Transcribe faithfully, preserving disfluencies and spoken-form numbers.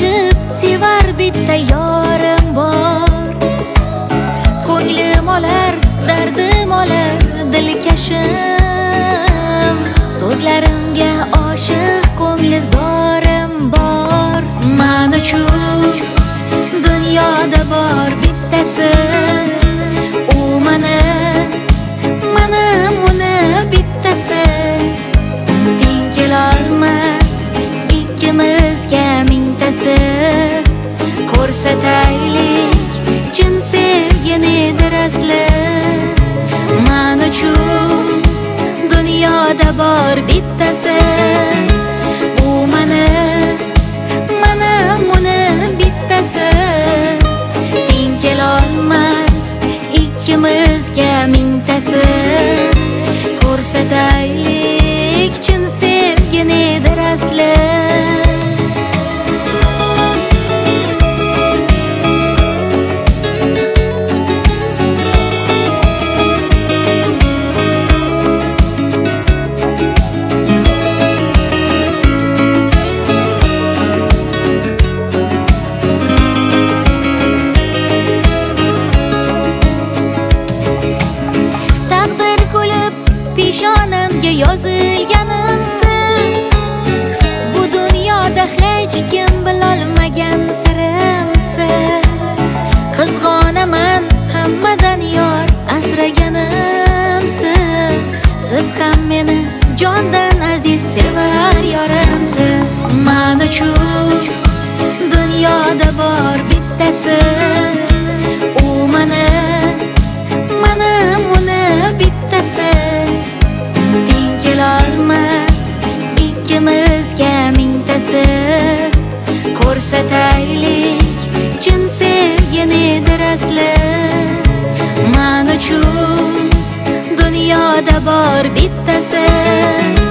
ochib sevar bitta yorim bor. Ko'nglim olar, dardim olar dilkashim. So'zlarimga oshiq ko'ngli zorim bor. Men uchun dunyoda bor bittasi, u meni, menim uni bittasi. Teng kelolmas ikkimizga mingtasi. Ko'rsataylik chin sevginidir asli. Men uchun dunyoda bor bittasi, u meni, menim uni bittasi. Teng kelolmas ikkimizga mingtasi. Ko'rsataylik chin sevginidir asli. Peshonamga yozilganimsiz, bu dunyoda hech kim bilolmagan sirimsiz. Qizg'onaman hammadan yor asraganimsiz. Siz ham meni jondan aziz sevar yorimsiz. Men uchun dunyoda bor bittasi, u meni, menim uni bittasi. Olmas ikkimizga mingtasi. Ko'rsataylik chin sevginidir asli. Men uchun dunyoda bor bittasi,